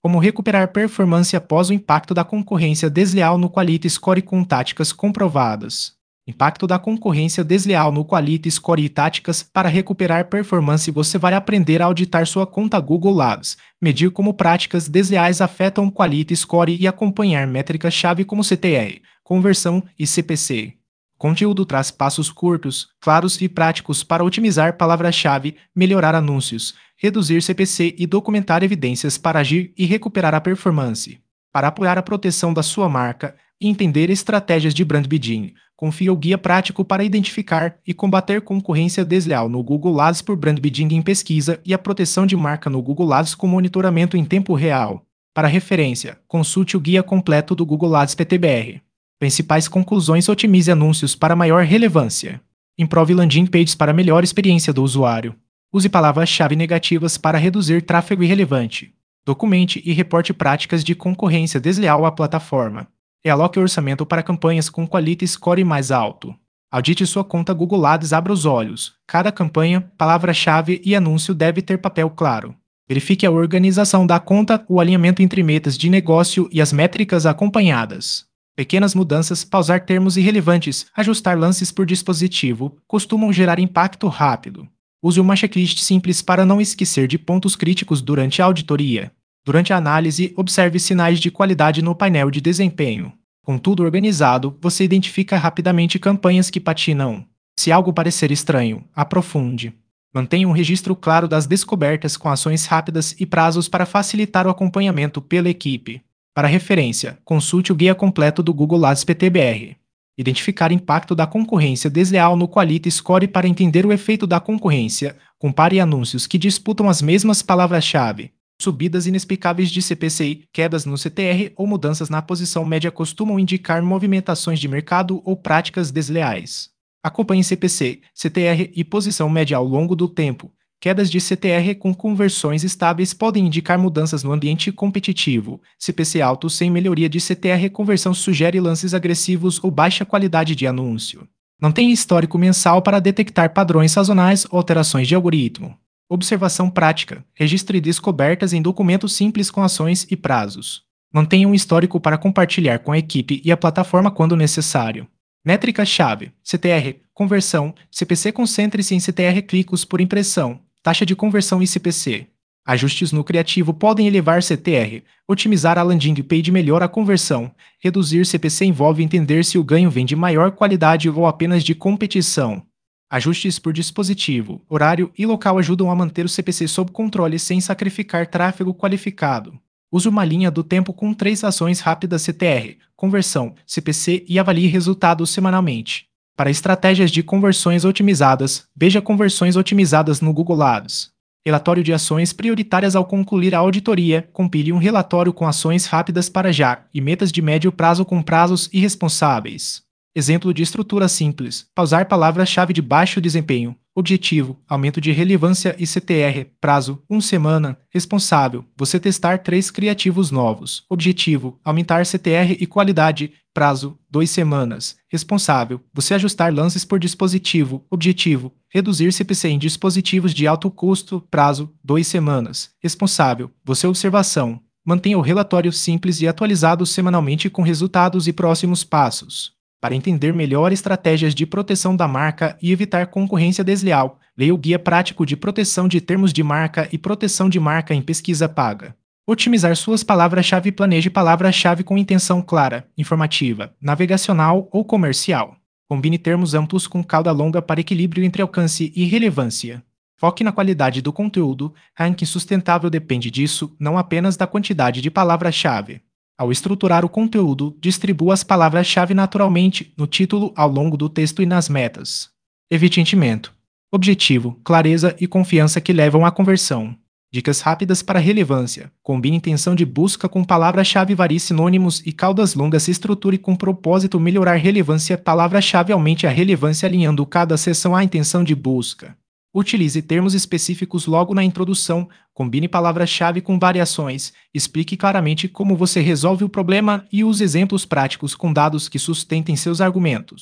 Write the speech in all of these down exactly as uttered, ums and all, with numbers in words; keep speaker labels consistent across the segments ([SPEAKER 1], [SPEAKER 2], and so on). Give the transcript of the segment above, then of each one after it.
[SPEAKER 1] Como recuperar performance após o impacto da concorrência desleal no Quality Score com táticas comprovadas. Impacto da concorrência desleal no Quality Score e táticas para recuperar performance. Você vai aprender a auditar sua conta Google Ads, medir como práticas desleais afetam o Quality Score e acompanhar métricas-chave como C T R, conversão e C P C. Conteúdo traz passos curtos, claros e práticos para otimizar palavra-chave, melhorar anúncios, reduzir C P C e documentar evidências para agir e recuperar a performance. Para apoiar a proteção da sua marca e entender estratégias de brand bidding, confia o guia prático para identificar e combater concorrência desleal no Google Ads por brand bidding em pesquisa e a proteção de marca no Google Ads com monitoramento em tempo real. Para referência, consulte o guia completo do Google Ads P T B R. Principais conclusões: otimize anúncios para maior relevância. Improve landing pages para melhor experiência do usuário. Use palavras-chave negativas para reduzir tráfego irrelevante. Documente e reporte práticas de concorrência desleal à plataforma. E aloque orçamento para campanhas com Quality Score mais alto. Audite sua conta Google Ads. Abra os olhos. Cada campanha, palavra-chave e anúncio deve ter papel claro. Verifique a organização da conta, o alinhamento entre metas de negócio e as métricas acompanhadas. Pequenas mudanças, pausar termos irrelevantes, ajustar lances por dispositivo, costumam gerar impacto rápido. Use uma checklist simples para não esquecer de pontos críticos durante a auditoria. Durante a análise, observe sinais de qualidade no painel de desempenho. Com tudo organizado, você identifica rapidamente campanhas que patinam. Se algo parecer estranho, aprofunde. Mantenha um registro claro das descobertas com ações rápidas e prazos para facilitar o acompanhamento pela equipe. Para referência, consulte o guia completo do Google Ads P T B R. Identificar impacto da concorrência desleal no Quality Score. Para entender o efeito da concorrência, compare anúncios que disputam as mesmas palavras-chave. Subidas inexplicáveis de C P C, quedas no C T R ou mudanças na posição média costumam indicar movimentações de mercado ou práticas desleais. Acompanhe C P C, C T R e posição média ao longo do tempo. Quedas de C T R com conversões estáveis podem indicar mudanças no ambiente competitivo. C P C alto sem melhoria de C T R conversão sugere lances agressivos ou baixa qualidade de anúncio. Mantenha histórico mensal para detectar padrões sazonais ou alterações de algoritmo. Observação prática. Registre descobertas em documentos simples com ações e prazos. Mantenha um histórico para compartilhar com a equipe e a plataforma quando necessário. Métricas-chave: C T R, conversão, C P C. Concentre-se em C T R clicos por impressão, taxa de conversão e C P C. Ajustes no criativo podem elevar C T R, otimizar a landing page melhora a conversão, reduzir C P C envolve entender se o ganho vem de maior qualidade ou apenas de competição. Ajustes por dispositivo, horário e local ajudam a manter o C P C sob controle sem sacrificar tráfego qualificado. Use uma linha do tempo com três ações rápidas: C T R, conversão, C P C e avalie resultados semanalmente. Para estratégias de conversões otimizadas, veja conversões otimizadas no Google Ads. Relatório de ações prioritárias. Ao concluir a auditoria, compile um relatório com ações rápidas para já e metas de médio prazo com prazos irresponsáveis. Exemplo de estrutura simples: pausar palavra-chave de baixo desempenho. Objetivo: aumento de relevância e C T R. Prazo: uma semana. Responsável: você testar três criativos novos. Objetivo: aumentar C T R e qualidade. Prazo: duas semanas. Responsável: você ajustar lances por dispositivo. Objetivo: reduzir C P C em dispositivos de alto custo. Prazo: duas semanas. Responsável: você. Observação: mantenha o relatório simples e atualizado semanalmente com resultados e próximos passos. Para entender melhor estratégias de proteção da marca e evitar concorrência desleal, leia o Guia Prático de Proteção de Termos de Marca e Proteção de Marca em Pesquisa Paga. Otimizar suas palavras-chave. Planeje palavra-chave com intenção clara, informativa, navegacional ou comercial. Combine termos amplos com cauda longa para equilíbrio entre alcance e relevância. Foque na qualidade do conteúdo. Ranking sustentável depende disso, não apenas da quantidade de palavras-chave. Ao estruturar o conteúdo, distribua as palavras-chave naturalmente no título, ao longo do texto e nas metas. Evite enchimento. Objetivo, clareza e confiança que levam à conversão. Dicas rápidas para relevância. Combine intenção de busca com palavra-chave. Varie sinônimos e caudas longas. Se estruture com propósito. Melhorar relevância. Palavra-chave. Aumente a relevância alinhando cada seção à intenção de busca. Utilize termos específicos logo na introdução. Combine palavras-chave com variações. Explique claramente como você resolve o problema e use exemplos práticos com dados que sustentem seus argumentos.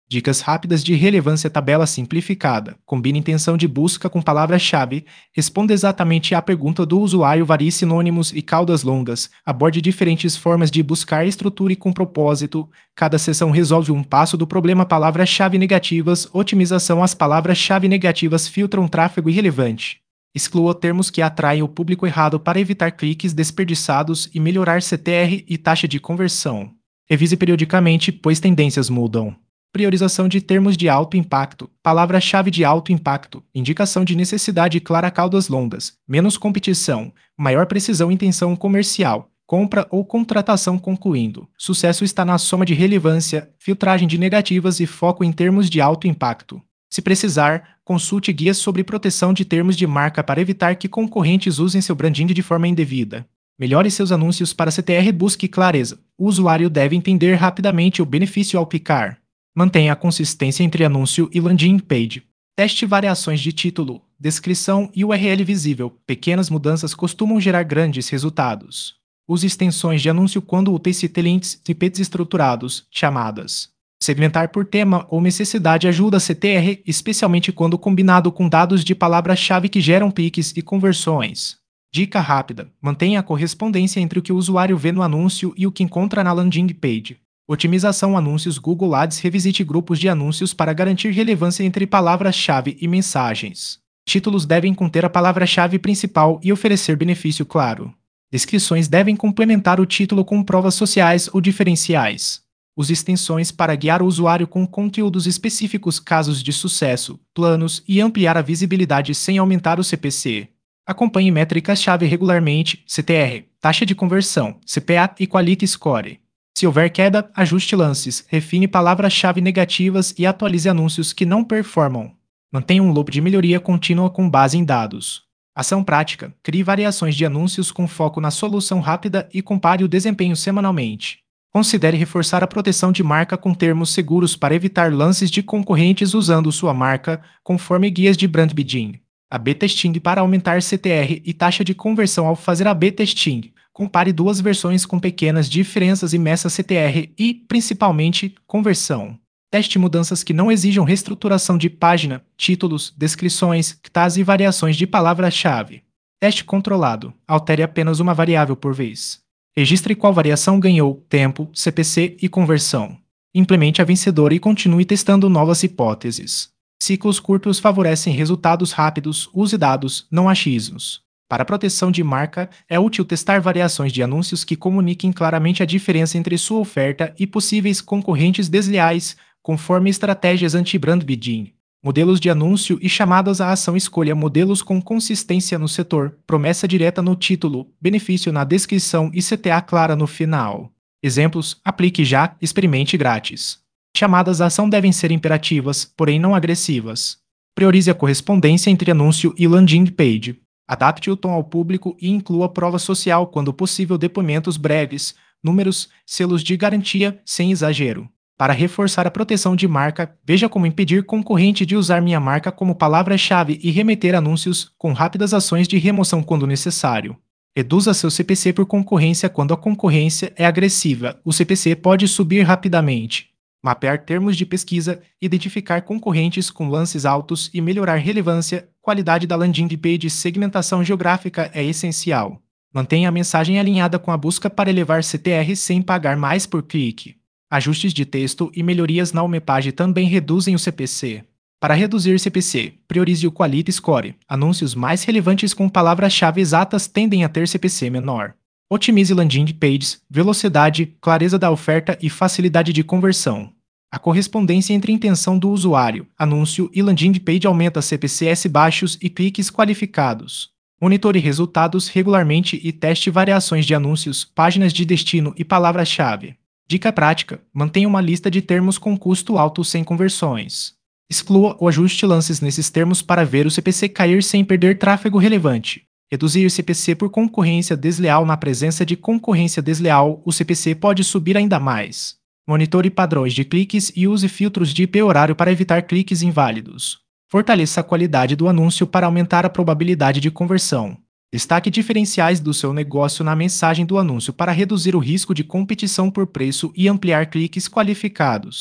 [SPEAKER 1] Dicas rápidas de relevância tabela simplificada. Combine intenção de busca com palavra-chave. Responda exatamente à pergunta do usuário, varie sinônimos e caudas longas. Aborde diferentes formas de buscar, estruture com propósito. Cada sessão resolve um passo do problema. Palavra-chave negativas. Otimização. As palavras-chave negativas filtram tráfego irrelevante. Exclua termos que atraem o público errado para evitar cliques desperdiçados e melhorar C T R e taxa de conversão. Revise periodicamente, pois tendências mudam. Priorização de termos de alto impacto. Palavra-chave de alto impacto. Indicação de necessidade clara, caudas longas. Menos competição. Maior precisão, intenção comercial. Compra ou contratação concluindo. Sucesso está na soma de relevância, filtragem de negativas e foco em termos de alto impacto. Se precisar, consulte guias sobre proteção de termos de marca para evitar que concorrentes usem seu branding de forma indevida. Melhore seus anúncios para C T R. Busque clareza. O usuário deve entender rapidamente o benefício ao clicar. Mantenha a consistência entre anúncio e landing page. Teste variações de título, descrição e U R L visível. Pequenas mudanças costumam gerar grandes resultados. Use extensões de anúncio quando úteis. Cite links, snippets estruturados, chamadas. Segmentar por tema ou necessidade ajuda a C T R, especialmente quando combinado com dados de palavra-chave que geram cliques e conversões. Dica rápida: mantenha a correspondência entre o que o usuário vê no anúncio e o que encontra na landing page. Otimização. Anúncios Google Ads. Revisite grupos de anúncios para garantir relevância entre palavras-chave e mensagens. Títulos devem conter a palavra-chave principal e oferecer benefício claro. Descrições devem complementar o título com provas sociais ou diferenciais. Use extensões para guiar o usuário com conteúdos específicos, casos de sucesso, planos e ampliar a visibilidade sem aumentar o C P C. Acompanhe métricas-chave regularmente: C T R, taxa de conversão, C P A e Quality Score. Se houver queda, ajuste lances, refine palavras-chave negativas e atualize anúncios que não performam. Mantenha um loop de melhoria contínua com base em dados. Ação prática: crie variações de anúncios com foco na solução rápida e compare o desempenho semanalmente. Considere reforçar a proteção de marca com termos seguros para evitar lances de concorrentes usando sua marca, conforme guias de brand bidding. A B testing para aumentar C T R e taxa de conversão. Ao fazer A B testing, compare duas versões com pequenas diferenças e meça C T R e, principalmente, conversão. Teste mudanças que não exijam reestruturação de página, títulos, descrições, tags e variações de palavra-chave. Teste controlado. Altere apenas uma variável por vez. Registre qual variação ganhou tempo, C P C e conversão. Implemente a vencedora e continue testando novas hipóteses. Ciclos curtos favorecem resultados rápidos. Use dados, não achismos. Para proteção de marca, é útil testar variações de anúncios que comuniquem claramente a diferença entre sua oferta e possíveis concorrentes desleais, conforme estratégias anti-brand bidding. Modelos de anúncio e chamadas à ação. Escolha modelos com consistência no setor, promessa direta no título, benefício na descrição e C T A clara no final. Exemplos: aplique já, experimente grátis. Chamadas à ação devem ser imperativas, porém não agressivas. Priorize a correspondência entre anúncio e landing page. Adapte o tom ao público e inclua prova social quando possível. Depoimentos breves, números, selos de garantia, sem exagero. Para reforçar a proteção de marca, veja como impedir concorrente de usar minha marca como palavra-chave e remeter anúncios com rápidas ações de remoção quando necessário. Reduza seu C P C por concorrência. Quando a concorrência é agressiva, o C P C pode subir rapidamente. Mapear termos de pesquisa, identificar concorrentes com lances altos e melhorar relevância, qualidade da landing page. Segmentação geográfica é essencial. Mantenha a mensagem alinhada com a busca para elevar C T R sem pagar mais por clique. Ajustes de texto e melhorias na homepage também reduzem o C P C. Para reduzir C P C, priorize o Quality Score. Anúncios mais relevantes com palavras-chave exatas tendem a ter C P C menor. Otimize landing pages, velocidade, clareza da oferta e facilidade de conversão. A correspondência entre intenção do usuário, anúncio e landing page aumenta C P Cs baixos e cliques qualificados. Monitore resultados regularmente e teste variações de anúncios, páginas de destino e palavra-chave. Dica prática: mantenha uma lista de termos com custo alto sem conversões. Exclua ou ajuste lances nesses termos para ver o C P C cair sem perder tráfego relevante. Reduzir C P C por concorrência desleal. Na presença de concorrência desleal, o C P C pode subir ainda mais. Monitore padrões de cliques e use filtros de I P horário para evitar cliques inválidos. Fortaleça a qualidade do anúncio para aumentar a probabilidade de conversão. Destaque diferenciais do seu negócio na mensagem do anúncio para reduzir o risco de competição por preço e ampliar cliques qualificados.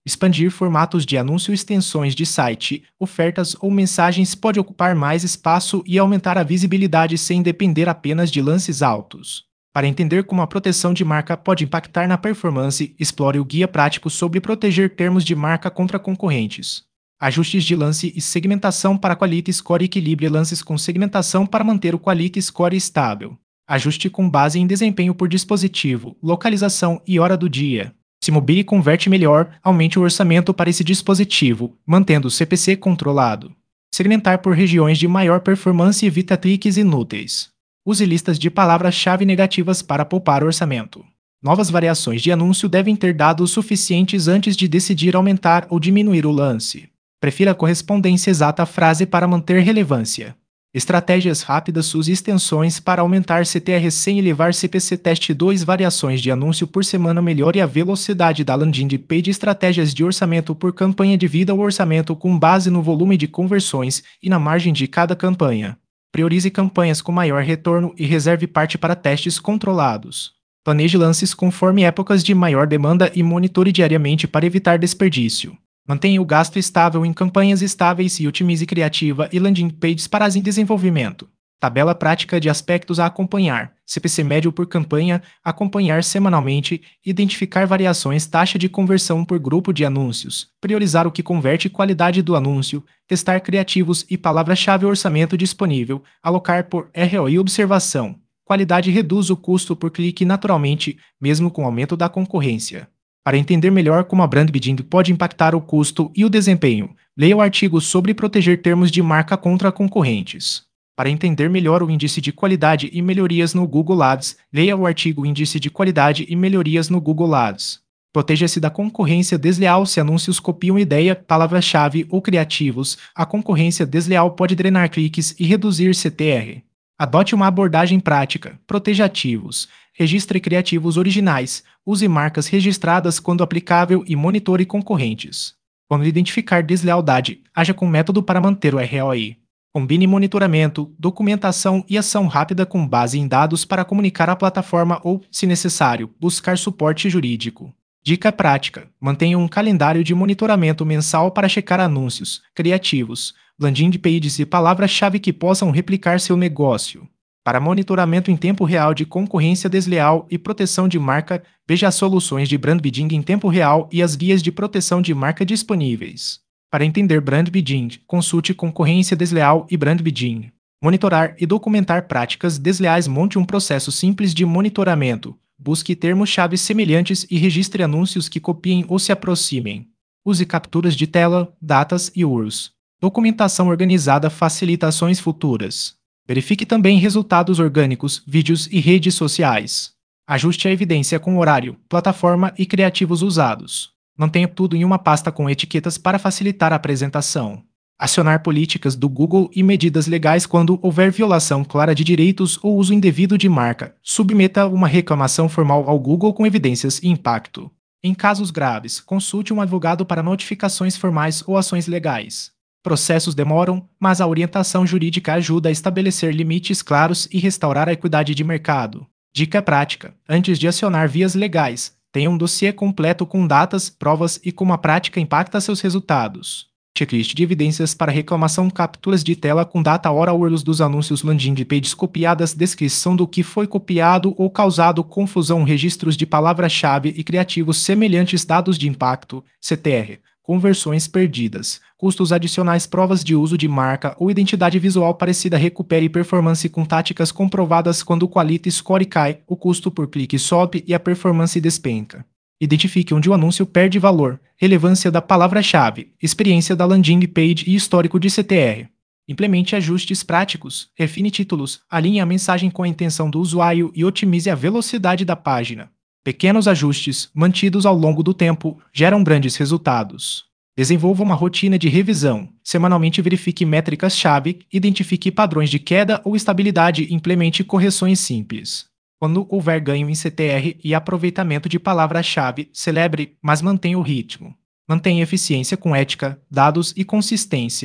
[SPEAKER 1] Expandir formatos de anúncio, extensões de site, ofertas ou mensagens pode ocupar mais espaço e aumentar a visibilidade sem depender apenas de lances altos. Para entender como a proteção de marca pode impactar na performance, explore o guia prático sobre proteger termos de marca contra concorrentes. Ajustes de lance e segmentação para Quality Score. Equilibre lances com segmentação para manter o Quality Score estável. Ajuste com base em desempenho por dispositivo, localização e hora do dia. Se mobile converte melhor, aumente o orçamento para esse dispositivo, mantendo o C P C controlado. Segmentar por regiões de maior performance evita cliques inúteis. Use listas de palavras-chave negativas para poupar orçamento. Novas variações de anúncio devem ter dados suficientes antes de decidir aumentar ou diminuir o lance. Prefira a correspondência exata à frase para manter relevância. Estratégias rápidas. Use extensões para aumentar C T R sem elevar C P C. Teste dois variações de anúncio por semana. Melhore a velocidade da landing page. Estratégias de orçamento por campanha. Divida o orçamento com base no volume de conversões e na margem de cada campanha. Priorize campanhas com maior retorno e reserve parte para testes controlados. Planeje lances conforme épocas de maior demanda e monitore diariamente para evitar desperdício. Mantenha o gasto estável em campanhas estáveis e otimize criativa e landing pages para as em desenvolvimento. Tabela prática de aspectos a acompanhar. C P C médio por campanha, acompanhar semanalmente, identificar variações, taxa de conversão por grupo de anúncios, priorizar o que converte, qualidade do anúncio, testar criativos e palavra-chave. Orçamento disponível, alocar por R O I. Observação. Qualidade reduz o custo por clique naturalmente, mesmo com o aumento da concorrência. Para entender melhor como a brand bidding pode impactar o custo e o desempenho, leia o artigo sobre proteger termos de marca contra concorrentes. Para entender melhor o índice de qualidade e melhorias no Google Ads, leia o artigo Índice de Qualidade e Melhorias no Google Ads. Proteja-se da concorrência desleal. Se anúncios copiam ideia, palavra-chave ou criativos, a concorrência desleal pode drenar cliques e reduzir C T R. Adote uma abordagem prática. Proteja ativos. Registre criativos originais. Use marcas registradas quando aplicável e monitore concorrentes. Quando identificar deslealdade, haja com método para manter o R O I. Combine monitoramento, documentação e ação rápida com base em dados para comunicar à plataforma ou, se necessário, buscar suporte jurídico. Dica prática: mantenha um calendário de monitoramento mensal para checar anúncios, criativos, landing pages e palavras-chave que possam replicar seu negócio. Para monitoramento em tempo real de concorrência desleal e proteção de marca, veja as soluções de brand bidding em tempo real e as guias de proteção de marca disponíveis. Para entender brand bidding, consulte Concorrência Desleal e Brand Bidding. Monitorar e documentar práticas desleais. Monte um processo simples de monitoramento. Busque termos-chave semelhantes e registre anúncios que copiem ou se aproximem. Use capturas de tela, datas e U R Ls. Documentação organizada facilita ações futuras. Verifique também resultados orgânicos, vídeos e redes sociais. Ajuste a evidência com horário, plataforma e criativos usados. Mantenha tudo em uma pasta com etiquetas para facilitar a apresentação. Acionar políticas do Google e medidas legais quando houver violação clara de direitos ou uso indevido de marca. Submeta uma reclamação formal ao Google com evidências e impacto. Em casos graves, consulte um advogado para notificações formais ou ações legais. Processos demoram, mas a orientação jurídica ajuda a estabelecer limites claros e restaurar a equidade de mercado. Dica prática: antes de acionar vias legais, tenha um dossiê completo com datas, provas e como a prática impacta seus resultados. Checklist de evidências para reclamação. Capturas de tela com data, hora, U R Ls dos anúncios, landing pages copiadas, descrição do que foi copiado ou causado confusão, registros de palavra-chave e criativos semelhantes, dados de impacto, C T R, conversões perdidas, custos adicionais, provas de uso de marca ou identidade visual parecida. Recupere performance com táticas comprovadas. Quando o Quality Score cai, o custo por clique sobe e a performance despenca. Identifique onde o anúncio perde valor, relevância da palavra-chave, experiência da landing page e histórico de C T R. Implemente ajustes práticos, refine títulos, alinhe a mensagem com a intenção do usuário e otimize a velocidade da página. Pequenos ajustes, mantidos ao longo do tempo, geram grandes resultados. Desenvolva uma rotina de revisão. Semanalmente verifique métricas-chave, identifique padrões de queda ou estabilidade e implemente correções simples. Quando houver ganho em C T R e aproveitamento de palavra-chave, celebre, mas mantenha o ritmo. Mantenha eficiência com ética, dados e consistência.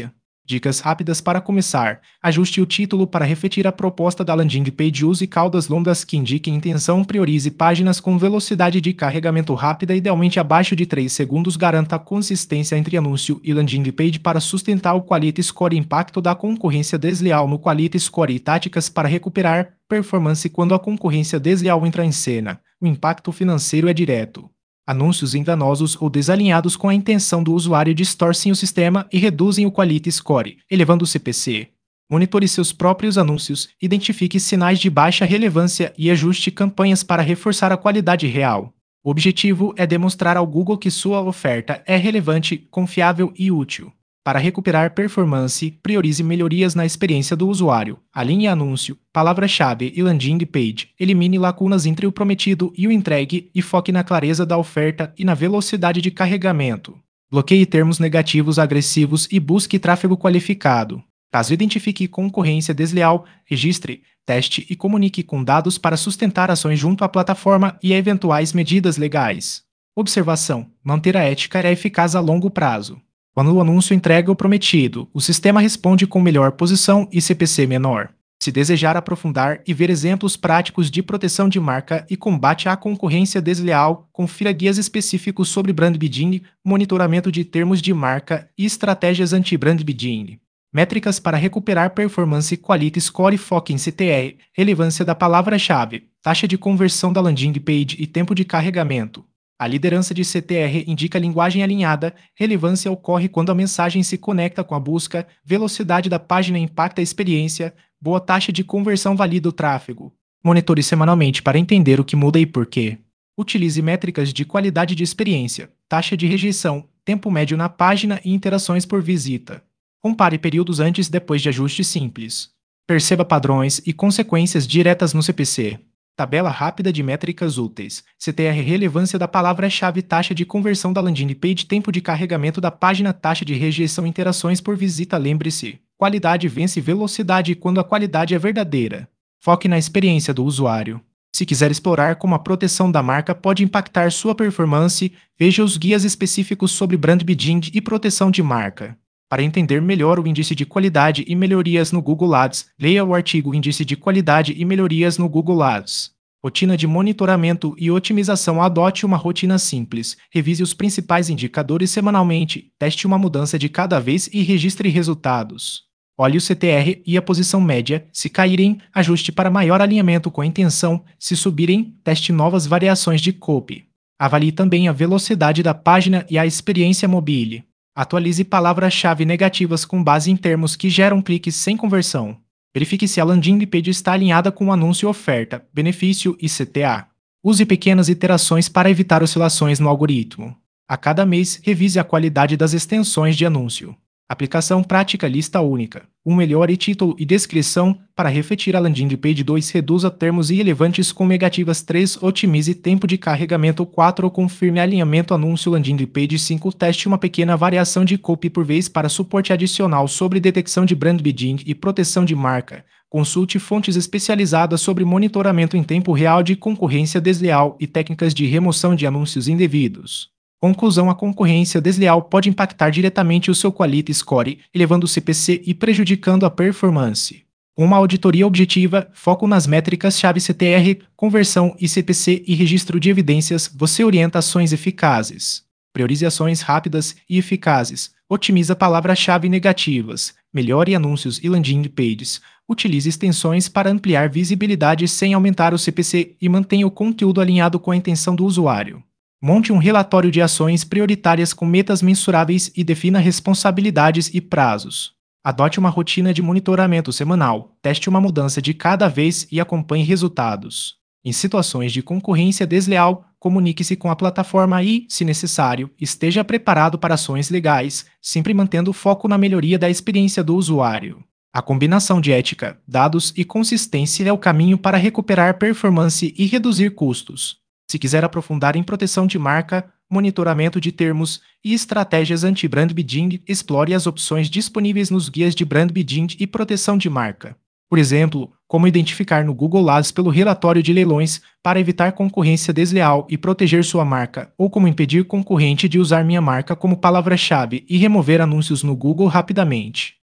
[SPEAKER 1] Dicas rápidas para começar. Ajuste o título para refletir a proposta da landing page. Use caudas longas que indiquem intenção. Priorize páginas com velocidade de carregamento rápida, idealmente abaixo de três segundos. Garanta a consistência entre anúncio e landing page para sustentar o Quality Score. Impacto da concorrência desleal no Quality Score e táticas para recuperar performance quando a concorrência desleal entra em cena. O impacto financeiro é direto. Anúncios enganosos ou desalinhados com a intenção do usuário distorcem o sistema e reduzem o Quality Score, elevando o C P C. Monitore seus próprios anúncios, identifique sinais de baixa relevância e ajuste campanhas para reforçar a qualidade real. O objetivo é demonstrar ao Google que sua oferta é relevante, confiável e útil. Para recuperar performance, priorize melhorias na experiência do usuário. Alinhe anúncio, palavra-chave e landing page. Elimine lacunas entre o prometido e o entregue e foque na clareza da oferta e na velocidade de carregamento. Bloqueie termos negativos agressivos e busque tráfego qualificado. Caso identifique concorrência desleal, registre, teste e comunique com dados para sustentar ações junto à plataforma e eventuais medidas legais. Observação: manter a ética é eficaz a longo prazo. Quando o anúncio entrega o prometido, o sistema responde com melhor posição e C P C menor. Se desejar aprofundar e ver exemplos práticos de proteção de marca e combate à concorrência desleal, confira guias específicos sobre brand bidding, monitoramento de termos de marca e estratégias anti-brand bidding. Métricas para recuperar performance. Quality Score. Foque em C T R, relevância da palavra-chave, taxa de conversão da landing page e tempo de carregamento. A liderança de C T R indica linguagem alinhada, relevância ocorre quando a mensagem se conecta com a busca, velocidade da página impacta a experiência, boa taxa de conversão valida o tráfego. Monitore semanalmente para entender o que muda e por quê. Utilize métricas de qualidade de experiência, taxa de rejeição, tempo médio na página e interações por visita. Compare períodos antes e depois de ajustes simples. Perceba padrões e consequências diretas no C P C. Tabela rápida de métricas úteis. C T R. Relevância da palavra-chave, taxa de conversão da landing page, tempo de carregamento da página, taxa de rejeição, interações por visita. Lembre-se, qualidade vence velocidade quando a qualidade é verdadeira. Foque na experiência do usuário. Se quiser explorar como a proteção da marca pode impactar sua performance, veja os guias específicos sobre brand bidding e proteção de marca. Para entender melhor o índice de qualidade e melhorias no Google Ads, leia o artigo Índice de Qualidade e Melhorias no Google Ads. Rotina de monitoramento e otimização. Adote uma rotina simples. Revise os principais indicadores semanalmente, teste uma mudança de cada vez e registre resultados. Olhe o C T R e a posição média. Se caírem, ajuste para maior alinhamento com a intenção. Se subirem, teste novas variações de copy. Avalie também a velocidade da página e a experiência mobile. Atualize palavras-chave negativas com base em termos que geram cliques sem conversão. Verifique se a landing page está alinhada com o anúncio, oferta, benefício e C T A. Use pequenas iterações para evitar oscilações no algoritmo. A cada mês, revise a qualidade das extensões de anúncio. Aplicação prática. Lista única. um. Melhore título e descrição para refletir a landing page. dois. Reduza termos irrelevantes com negativas. três. Otimize tempo de carregamento. quatro. Confirme alinhamento anúncio landing page. cinco. Teste uma pequena variação de copy por vez para suporte adicional sobre detecção de brand bidding e proteção de marca. Consulte fontes especializadas sobre monitoramento em tempo real de concorrência desleal e técnicas de remoção de anúncios indevidos. Conclusão: a concorrência desleal pode impactar diretamente o seu Quality Score, elevando o C P C e prejudicando a performance. Uma auditoria objetiva, foco nas métricas-chave C T R, conversão e C P C e registro de evidências, você orienta ações eficazes. Priorize ações rápidas e eficazes. Otimiza palavras-chave negativas. Melhore anúncios e landing pages. Utilize extensões para ampliar visibilidade sem aumentar o C P C e mantenha o conteúdo alinhado com a intenção do usuário. Monte um relatório de ações prioritárias com metas mensuráveis e defina responsabilidades e prazos. Adote uma rotina de monitoramento semanal, teste uma mudança de cada vez e acompanhe resultados. Em situações de concorrência desleal, comunique-se com a plataforma e, se necessário, esteja preparado para ações legais, sempre mantendo foco na melhoria da experiência do usuário. A combinação de ética, dados e consistência é o caminho para recuperar performance e reduzir custos. Se quiser aprofundar em proteção de marca, monitoramento de termos e estratégias anti-brand bidding, explore as opções disponíveis nos guias de brand bidding e proteção de marca. Por exemplo, como identificar no Google Ads pelo relatório de leilões para evitar concorrência desleal e proteger sua marca, ou como impedir concorrente de usar minha marca como palavra-chave e remover anúncios no Google rapidamente.